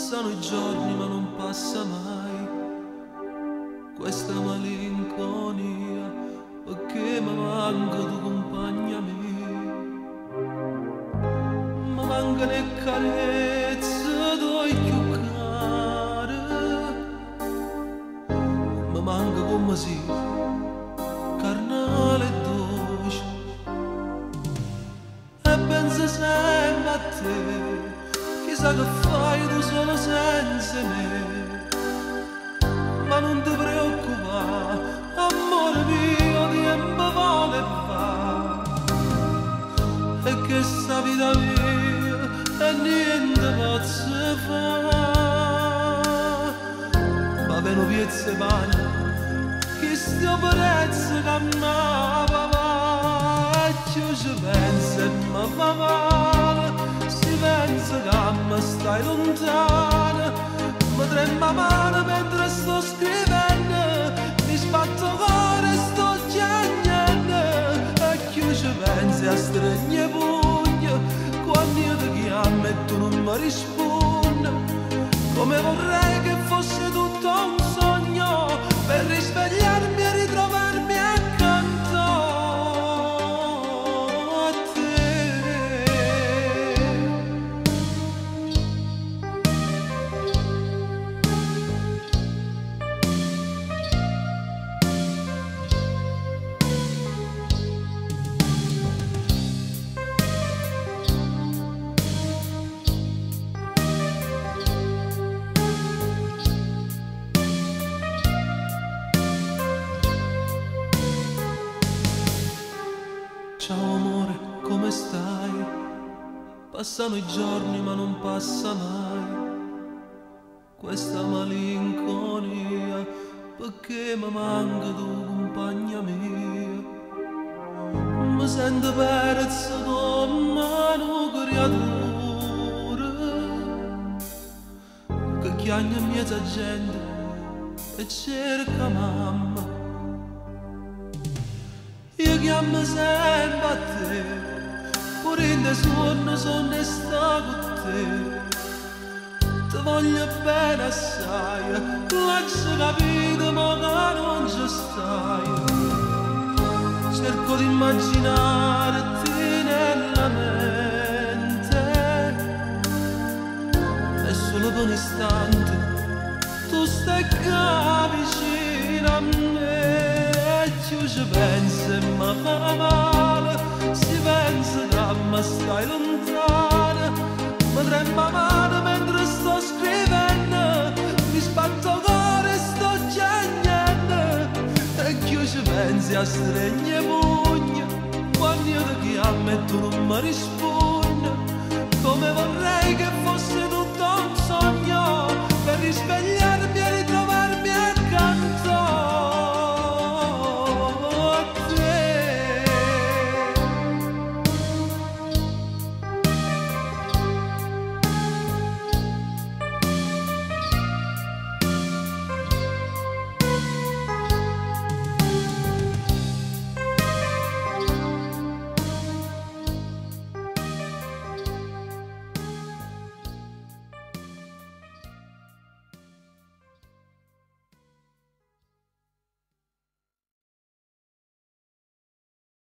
Passano i giorni ma non passa mai questa malinconia, perché mi manca tu compagna mia. Mi manca le carezze tuoi più care, mi manca come si carnale e dolce, e penso sempre a te, chissà che fai tu solo senza me. Ma non ti preoccupare, amore mio, tempo vuole va, e che sta vita mia e niente posso fare. Ma veno piezze mani, chi stia prezzo che amava, e io ci penso e mi fa male, si pensa che mi stai lontana. Mi trema mano mentre sto scrivendo, mi sbatto cuore e sto piangendo, e chi ci pensi a stregne pugna quando io ti chiamo e tu non mi rispondi. Come vorrei che fosse tutto un sogno per risvegliarmi e ritrovarmi accanto a te. Ciao amore, come stai? Passano i giorni ma non passa mai questa malinconia, perché mi manca tu compagna mia. Mi sento perso come una creatura che chiagna in mezzo a gente e cerca mamma. Io chiamo sempre a te, pure in te sono e sta con te. Ti voglio bene assai, lascia capire ma che non ci stai. Cerco di immaginarti nella mente, e solo per un istante tu stai qua vicino a me. Io ci penso e mi fa male, si pensa che mi stai lontana. Mi trema mano mentre sto scrivendo, mi sbatto cuore e sto piangendo, e io ci pensi a stregne pugna quando io ti chiamo e tu non mi rispondi.